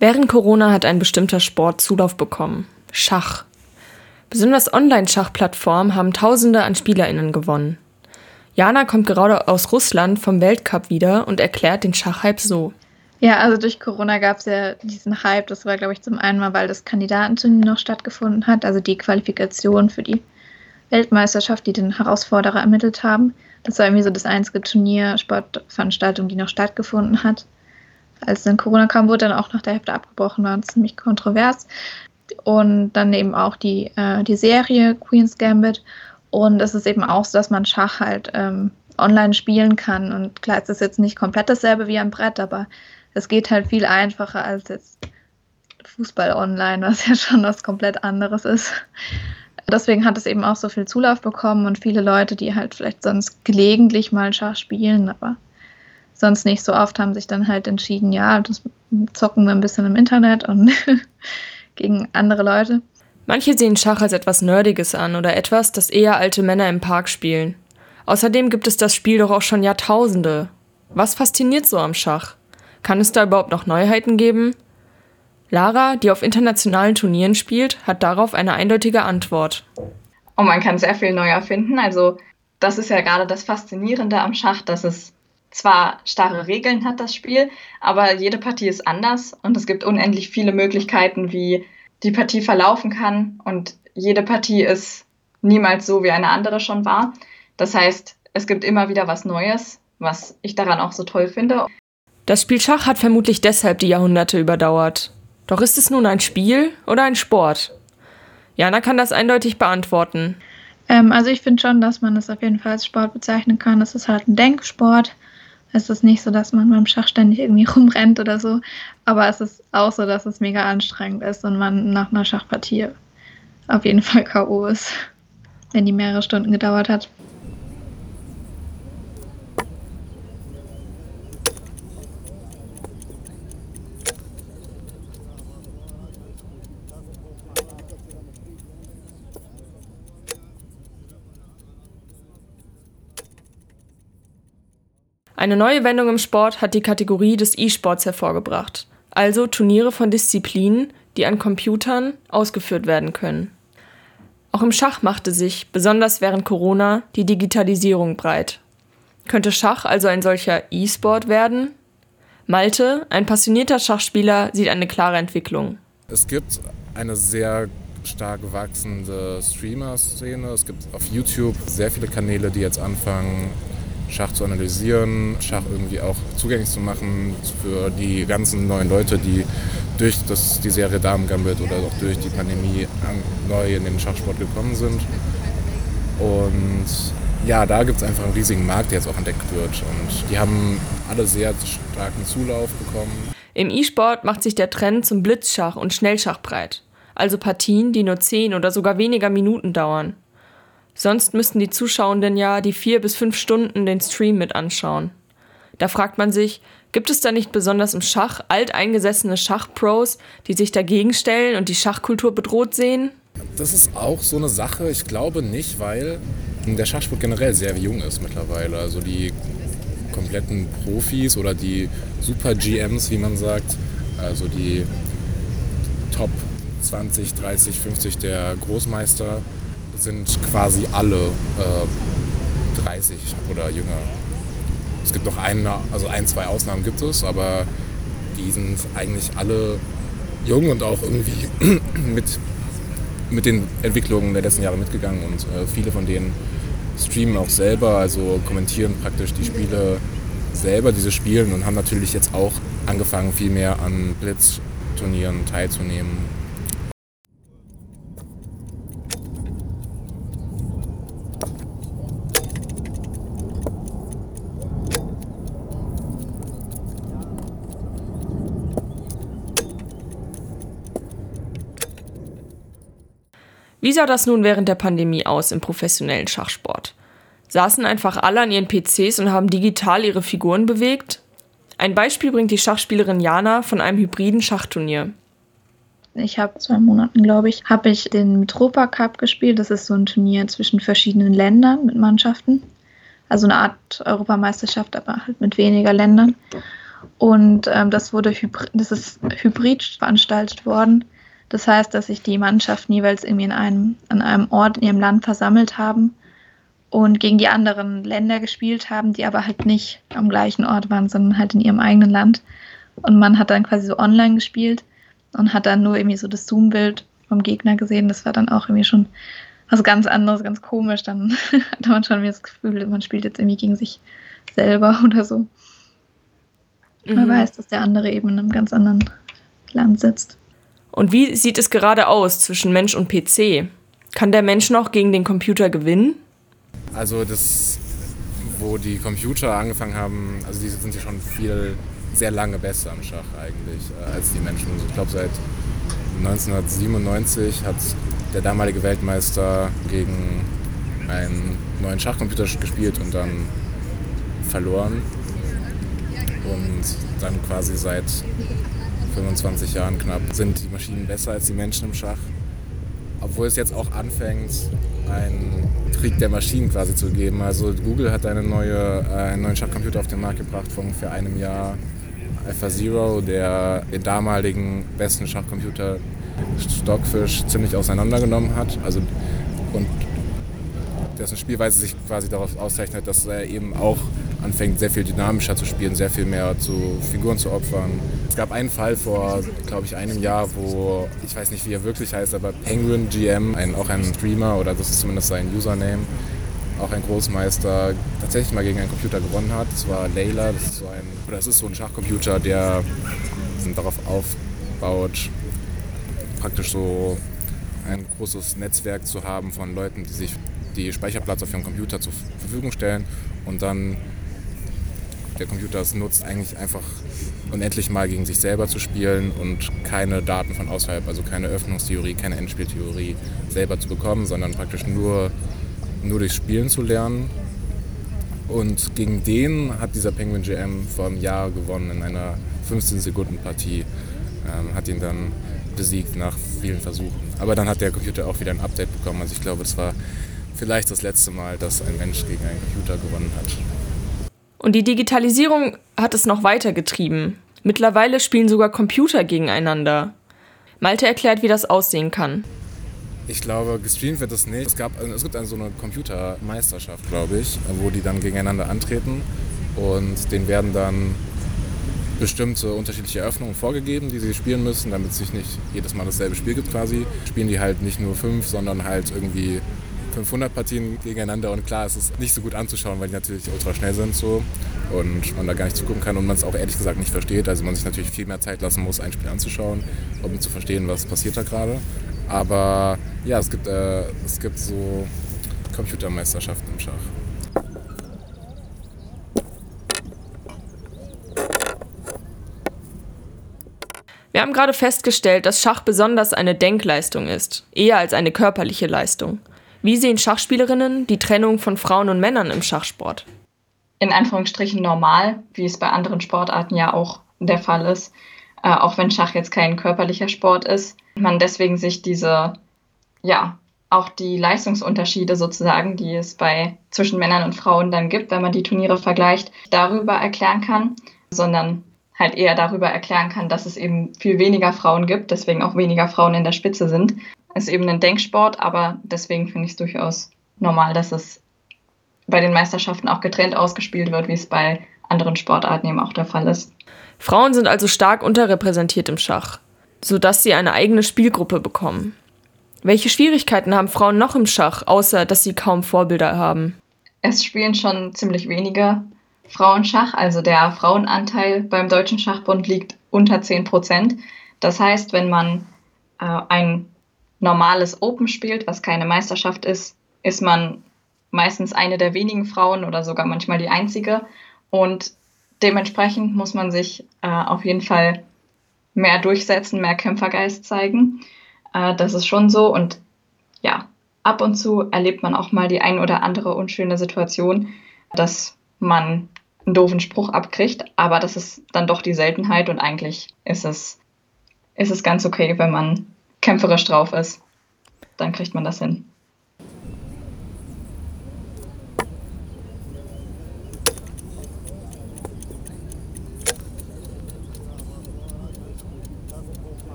Während Corona hat ein bestimmter Sport Zulauf bekommen: Schach. Besonders Online-Schachplattformen haben Tausende an SpielerInnen gewonnen. Jana kommt gerade aus Russland vom Weltcup wieder und erklärt den Schachhype so. Ja, also durch Corona gab es ja diesen Hype. Das war, glaube ich, zum einen mal, weil das Kandidatenturnier noch stattgefunden hat, also die Qualifikation für die Weltmeisterschaft, die den Herausforderer ermittelt haben. Das war irgendwie so das einzige Turnier, Sportveranstaltung, die noch stattgefunden hat. Als dann Corona kam, wurde dann auch nach der Hälfte abgebrochen, war ziemlich kontrovers. Und dann eben auch die Serie Queen's Gambit. Und es ist eben auch so, dass man Schach halt online spielen kann. Und klar, es ist jetzt nicht komplett dasselbe wie am Brett, aber es geht halt viel einfacher als jetzt Fußball online, was ja schon was komplett anderes ist. Deswegen hat es eben auch so viel Zulauf bekommen und viele Leute, die halt vielleicht sonst gelegentlich mal Schach spielen, aber sonst nicht so oft, haben sich dann halt entschieden, ja, das zocken wir ein bisschen im Internet und gegen andere Leute. Manche sehen Schach als etwas Nerdiges an oder etwas, das eher alte Männer im Park spielen. Außerdem gibt es das Spiel doch auch schon Jahrtausende. Was fasziniert so am Schach? Kann es da überhaupt noch Neuheiten geben? Lara, die auf internationalen Turnieren spielt, hat darauf eine eindeutige Antwort. Und man kann sehr viel neu erfinden. Also das ist ja gerade das Faszinierende am Schach, dass es zwar starre Regeln hat, das Spiel, aber jede Partie ist anders und es gibt unendlich viele Möglichkeiten, wie die Partie verlaufen kann, und jede Partie ist niemals so, wie eine andere schon war. Das heißt, es gibt immer wieder was Neues, was ich daran auch so toll finde. Das Spiel Schach hat vermutlich deshalb die Jahrhunderte überdauert. Doch ist es nun ein Spiel oder ein Sport? Jana kann das eindeutig beantworten. Also ich finde schon, dass man es auf jeden Fall als Sport bezeichnen kann. Es ist halt ein Denksport. Es ist nicht so, dass man beim Schach ständig irgendwie rumrennt oder so. Aber es ist auch so, dass es mega anstrengend ist und man nach einer Schachpartie auf jeden Fall K.O. ist, wenn die mehrere Stunden gedauert hat. Eine neue Wendung im Sport hat die Kategorie des E-Sports hervorgebracht, also Turniere von Disziplinen, die an Computern ausgeführt werden können. Auch im Schach machte sich, besonders während Corona, die Digitalisierung breit. Könnte Schach also ein solcher E-Sport werden? Malte, ein passionierter Schachspieler, sieht eine klare Entwicklung. Es gibt eine sehr stark wachsende Streamer-Szene. Es gibt auf YouTube sehr viele Kanäle, die jetzt anfangen, Schach zu analysieren, Schach irgendwie auch zugänglich zu machen für die ganzen neuen Leute, die durch die Serie Damen Gambit oder auch durch die Pandemie neu in den Schachsport gekommen sind. Und ja, da gibt es einfach einen riesigen Markt, der jetzt auch entdeckt wird. Und die haben alle sehr starken Zulauf bekommen. Im E-Sport macht sich der Trend zum Blitzschach und Schnellschach breit. Also Partien, die nur 10 oder sogar weniger Minuten dauern. Sonst müssten die Zuschauenden ja die 4 bis 5 Stunden den Stream mit anschauen. Da fragt man sich, gibt es da nicht besonders im Schach alteingesessene Schachpros, die sich dagegen stellen und die Schachkultur bedroht sehen? Das ist auch so eine Sache, ich glaube nicht, weil der Schachsport generell sehr jung ist mittlerweile. Also die kompletten Profis oder die Super-GMs, wie man sagt, also die Top 20, 30, 50 der Großmeister, sind quasi alle 30 oder jünger. Es gibt noch ein, zwei Ausnahmen gibt es, aber die sind eigentlich alle jung und auch irgendwie mit den Entwicklungen der letzten Jahre mitgegangen, und viele von denen streamen auch selber, also kommentieren praktisch die Spiele selber, die sie spielen, und haben natürlich jetzt auch angefangen, viel mehr an Blitzturnieren teilzunehmen. Wie sah das nun während der Pandemie aus im professionellen Schachsport? Saßen einfach alle an ihren PCs und haben digital ihre Figuren bewegt? Ein Beispiel bringt die Schachspielerin Jana von einem hybriden Schachturnier. Ich habe 2 Monaten, glaube ich, den Mitropa Cup gespielt. Das ist so ein Turnier zwischen verschiedenen Ländern mit Mannschaften. Also eine Art Europameisterschaft, aber halt mit weniger Ländern. Und das ist hybrid veranstaltet worden. Das heißt, dass sich die Mannschaften jeweils irgendwie an einem Ort in ihrem Land versammelt haben und gegen die anderen Länder gespielt haben, die aber halt nicht am gleichen Ort waren, sondern halt in ihrem eigenen Land. Und man hat dann quasi so online gespielt und hat dann nur irgendwie so das Zoom-Bild vom Gegner gesehen. Das war dann auch irgendwie schon was ganz anderes, ganz komisch. Dann hatte man schon wieder das Gefühl, man spielt jetzt irgendwie gegen sich selber oder so. Man weiß, dass der andere eben in einem ganz anderen Land sitzt. Und wie sieht es gerade aus zwischen Mensch und PC? Kann der Mensch noch gegen den Computer gewinnen? Also das, wo die Computer angefangen haben, also die sind ja schon sehr lange besser am Schach eigentlich als die Menschen. Also ich glaube seit 1997 hat der damalige Weltmeister gegen einen neuen Schachcomputer gespielt und dann verloren. Und dann quasi seit 25 Jahren knapp sind die Maschinen besser als die Menschen im Schach. Obwohl es jetzt auch anfängt, einen Krieg der Maschinen quasi zu geben. Also Google hat einen neuen Schachcomputer auf den Markt gebracht vor ungefähr einem Jahr. AlphaZero, der den damaligen besten Schachcomputer Stockfish ziemlich auseinandergenommen hat. Und dessen Spielweise sich quasi darauf auszeichnet, dass er eben auch anfängt, sehr viel dynamischer zu spielen, sehr viel mehr zu Figuren zu opfern. Es gab einen Fall vor, glaube ich, einem Jahr, wo, ich weiß nicht, wie er wirklich heißt, aber Penguin GM, auch ein Streamer, oder das ist zumindest sein Username, auch ein Großmeister, tatsächlich mal gegen einen Computer gewonnen hat. Das war Layla, das ist so ein Schachcomputer, der darauf aufbaut, praktisch so ein großes Netzwerk zu haben von Leuten, die sich die Speicherplatz auf ihrem Computer zur Verfügung stellen und dann der Computer es nutzt, eigentlich einfach unendlich mal gegen sich selber zu spielen und keine Daten von außerhalb, also keine Öffnungstheorie, keine Endspieltheorie selber zu bekommen, sondern praktisch nur durchs Spielen zu lernen. Und gegen den hat dieser Penguin GM vor einem Jahr gewonnen in einer 15-Sekunden-Partie, hat ihn dann besiegt nach vielen Versuchen. Aber dann hat der Computer auch wieder ein Update bekommen. Also ich glaube, es war vielleicht das letzte Mal, dass ein Mensch gegen einen Computer gewonnen hat. Und die Digitalisierung hat es noch weiter getrieben. Mittlerweile spielen sogar Computer gegeneinander. Malte erklärt, wie das aussehen kann. Ich glaube, gestreamt wird es nicht. Es gibt so eine Computermeisterschaft, glaube ich, wo die dann gegeneinander antreten und denen werden dann bestimmte unterschiedliche Eröffnungen vorgegeben, die sie spielen müssen, damit es sich nicht jedes Mal dasselbe Spiel gibt quasi. Spielen die halt nicht nur 5, sondern halt irgendwie 500 Partien gegeneinander und klar, es ist nicht so gut anzuschauen, weil die natürlich ultra schnell sind so und man da gar nicht zugucken kann und man es auch ehrlich gesagt nicht versteht. Also man sich natürlich viel mehr Zeit lassen muss, ein Spiel anzuschauen, um zu verstehen, was passiert da gerade. Aber ja, es gibt so Computermeisterschaften im Schach. Wir haben gerade festgestellt, dass Schach besonders eine Denkleistung ist, eher als eine körperliche Leistung. Wie sehen Schachspielerinnen die Trennung von Frauen und Männern im Schachsport? In Anführungsstrichen normal, wie es bei anderen Sportarten ja auch der Fall ist. Auch wenn Schach jetzt kein körperlicher Sport ist. Man deswegen sich auch die Leistungsunterschiede sozusagen, die es zwischen Männern und Frauen dann gibt, wenn man die Turniere vergleicht, darüber erklären kann, sondern halt eher darüber erklären kann, dass es eben viel weniger Frauen gibt, deswegen auch weniger Frauen in der Spitze sind. Es ist eben ein Denksport, aber deswegen finde ich es durchaus normal, dass es bei den Meisterschaften auch getrennt ausgespielt wird, wie es bei anderen Sportarten eben auch der Fall ist. Frauen sind also stark unterrepräsentiert im Schach, sodass sie eine eigene Spielgruppe bekommen. Welche Schwierigkeiten haben Frauen noch im Schach, außer dass sie kaum Vorbilder haben? Es spielen schon ziemlich wenige Frauen Schach, also der Frauenanteil beim Deutschen Schachbund liegt unter 10%. Das heißt, wenn man ein normales Open spielt, was keine Meisterschaft ist, ist man meistens eine der wenigen Frauen oder sogar manchmal die einzige. Und dementsprechend muss man sich auf jeden Fall mehr durchsetzen, mehr Kämpfergeist zeigen. Das ist schon so. Und ja, ab und zu erlebt man auch mal die ein oder andere unschöne Situation, dass man einen doofen Spruch abkriegt. Aber das ist dann doch die Seltenheit und eigentlich ist es ganz okay, wenn man kämpferisch drauf ist. Dann kriegt man das hin.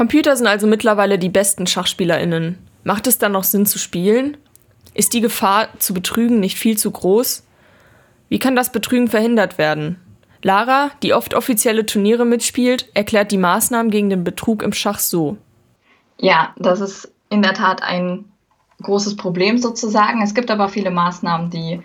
Computer sind also mittlerweile die besten SchachspielerInnen. Macht es dann noch Sinn zu spielen? Ist die Gefahr zu betrügen nicht viel zu groß? Wie kann das Betrügen verhindert werden? Lara, die oft offizielle Turniere mitspielt, erklärt die Maßnahmen gegen den Betrug im Schach so. Ja, das ist in der Tat ein großes Problem sozusagen. Es gibt aber viele Maßnahmen, die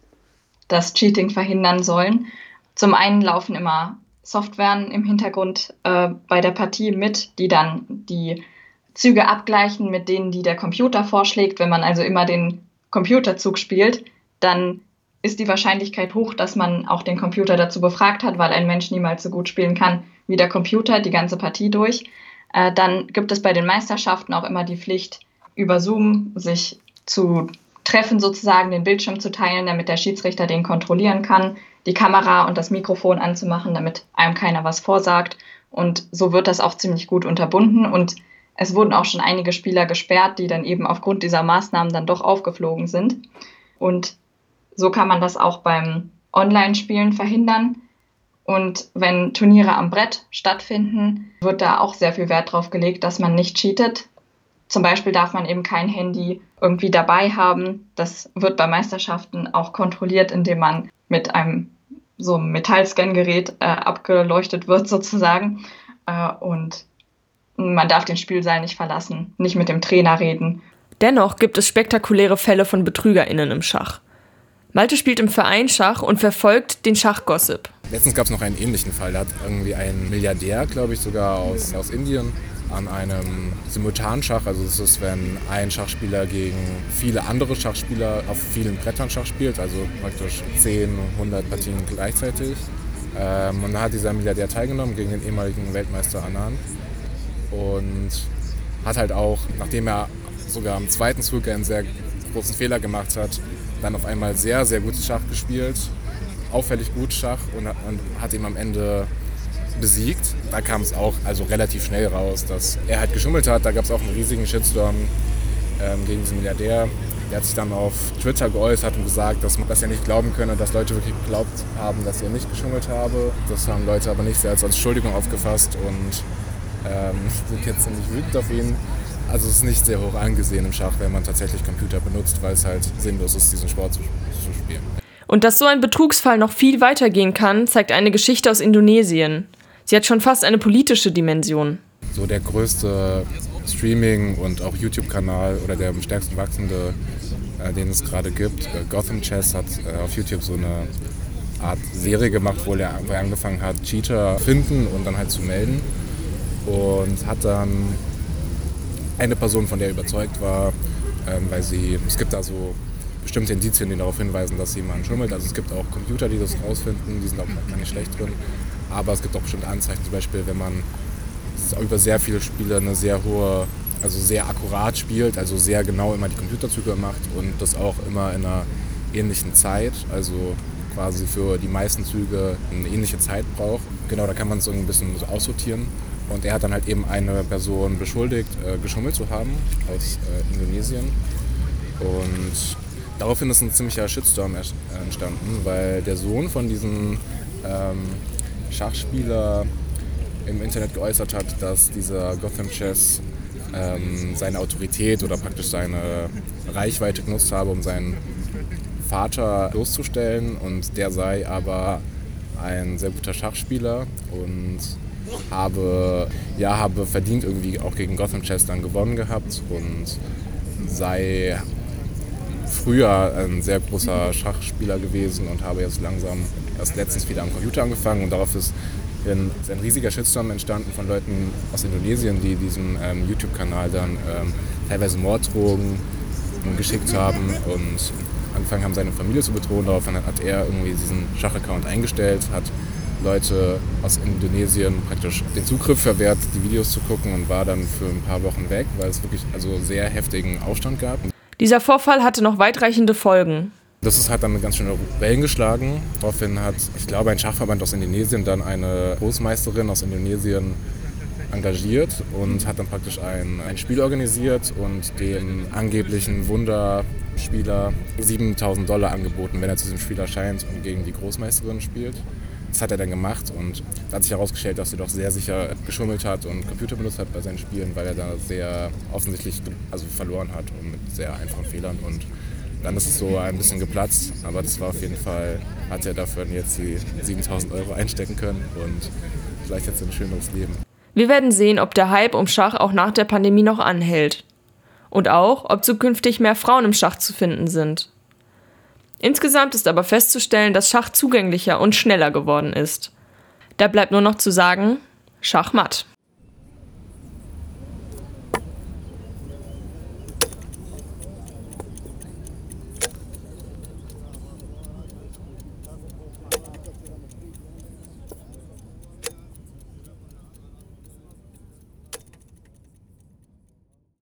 das Cheating verhindern sollen. Zum einen laufen immer Softwaren im Hintergrund bei der Partie mit, die dann die Züge abgleichen mit denen, die der Computer vorschlägt. Wenn man also immer den Computerzug spielt, dann ist die Wahrscheinlichkeit hoch, dass man auch den Computer dazu befragt hat, weil ein Mensch niemals so gut spielen kann wie der Computer die ganze Partie durch. Dann gibt es bei den Meisterschaften auch immer die Pflicht, über Zoom sich zu treffen, sozusagen den Bildschirm zu teilen, damit der Schiedsrichter den kontrollieren kann, die Kamera und das Mikrofon anzumachen, damit einem keiner was vorsagt. Und so wird das auch ziemlich gut unterbunden. Und es wurden auch schon einige Spieler gesperrt, die dann eben aufgrund dieser Maßnahmen dann doch aufgeflogen sind. Und so kann man das auch beim Online-Spielen verhindern. Und wenn Turniere am Brett stattfinden, wird da auch sehr viel Wert drauf gelegt, dass man nicht cheatet. Zum Beispiel darf man eben kein Handy irgendwie dabei haben. Das wird bei Meisterschaften auch kontrolliert, indem man mit einem so einem Metallscan-Gerät abgeleuchtet wird sozusagen. Und man darf den Spielsaal nicht verlassen, nicht mit dem Trainer reden. Dennoch gibt es spektakuläre Fälle von BetrügerInnen im Schach. Malte spielt im Verein Schach und verfolgt den Schachgossip. Letztens gab es noch einen ähnlichen Fall. Da hat irgendwie ein Milliardär, glaube ich, sogar aus Indien, an einem Simultanschach, also das ist, wenn ein Schachspieler gegen viele andere Schachspieler auf vielen Brettern Schach spielt, also praktisch 10, 100 Partien gleichzeitig. Und da hat dieser Milliardär teilgenommen gegen den ehemaligen Weltmeister Anand und hat halt auch, nachdem er sogar am zweiten Zug einen sehr großen Fehler gemacht hat, dann auf einmal sehr, sehr gutes Schach gespielt, auffällig gut Schach und hat ihm am Ende besiegt. Da kam es auch also relativ schnell raus, dass er halt geschummelt hat. Da gab es auch einen riesigen Shitstorm gegen diesen Milliardär. Der hat sich dann auf Twitter geäußert und gesagt, dass er nicht glauben könne, dass Leute wirklich geglaubt haben, dass er nicht geschummelt habe. Das haben Leute aber nicht sehr als Entschuldigung aufgefasst und sind jetzt ziemlich wütend auf ihn. Also es ist nicht sehr hoch angesehen im Schach, wenn man tatsächlich Computer benutzt, weil es halt sinnlos ist, diesen Sport zu spielen. Und dass so ein Betrugsfall noch viel weitergehen kann, zeigt eine Geschichte aus Indonesien. Sie hat schon fast eine politische Dimension. So der größte Streaming- und auch YouTube-Kanal oder der am stärksten wachsende, den es gerade gibt, Gotham Chess, hat auf YouTube so eine Art Serie gemacht, wo er angefangen hat, Cheater zu finden und dann halt zu melden. Und hat dann eine Person, von der er überzeugt war, weil es gibt da so bestimmte Indizien, die darauf hinweisen, dass jemand schummelt. Also es gibt auch Computer, die das rausfinden, die sind auch gar nicht schlecht drin. Aber es gibt auch bestimmte Anzeichen, zum Beispiel, wenn man über sehr viele Spiele eine sehr hohe, also sehr akkurat spielt, also sehr genau immer die Computerzüge macht und das auch immer in einer ähnlichen Zeit, also quasi für die meisten Züge eine ähnliche Zeit braucht. Genau, da kann man es so ein bisschen so aussortieren. Und er hat dann halt eben eine Person beschuldigt, geschummelt zu haben aus Indonesien. Und daraufhin ist ein ziemlicher Shitstorm entstanden, weil der Sohn von diesem Schachspieler im Internet geäußert hat, dass dieser Gotham Chess seine Autorität oder praktisch seine Reichweite genutzt habe, um seinen Vater loszustellen. Und der sei aber ein sehr guter Schachspieler und habe verdient irgendwie auch gegen Gotham Chess dann gewonnen gehabt und sei früher ein sehr großer Schachspieler gewesen und habe jetzt langsam erst letztens wieder am Computer angefangen und darauf ist ein riesiger Shitstorm entstanden von Leuten aus Indonesien, die diesem YouTube-Kanal dann teilweise Morddrohungen geschickt haben und angefangen haben, seine Familie zu bedrohen. Daraufhin hat er irgendwie diesen Schachaccount eingestellt, hat Leute aus Indonesien praktisch den Zugriff verwehrt, die Videos zu gucken und war dann für ein paar Wochen weg, weil es wirklich also sehr heftigen Aufstand gab. Dieser Vorfall hatte noch weitreichende Folgen. Das hat dann ganz schöne Wellen geschlagen. Daraufhin hat, ich glaube, ein Schachverband aus Indonesien dann eine Großmeisterin aus Indonesien engagiert und hat dann praktisch ein Spiel organisiert und dem angeblichen Wunderspieler $7.000 angeboten, wenn er zu diesem Spiel erscheint und gegen die Großmeisterin spielt. Das hat er dann gemacht und da hat sich herausgestellt, dass er doch sehr sicher geschummelt hat und Computer benutzt hat bei seinen Spielen, weil er da sehr offensichtlich verloren hat und mit sehr einfachen Fehlern. Und dann ist es so ein bisschen geplatzt, aber das war auf jeden Fall, hat er dafür jetzt die 7.000 € einstecken können und vielleicht jetzt ein schöneres Leben. Wir werden sehen, ob der Hype um Schach auch nach der Pandemie noch anhält. Und auch, ob zukünftig mehr Frauen im Schach zu finden sind. Insgesamt ist aber festzustellen, dass Schach zugänglicher und schneller geworden ist. Da bleibt nur noch zu sagen, Schachmatt.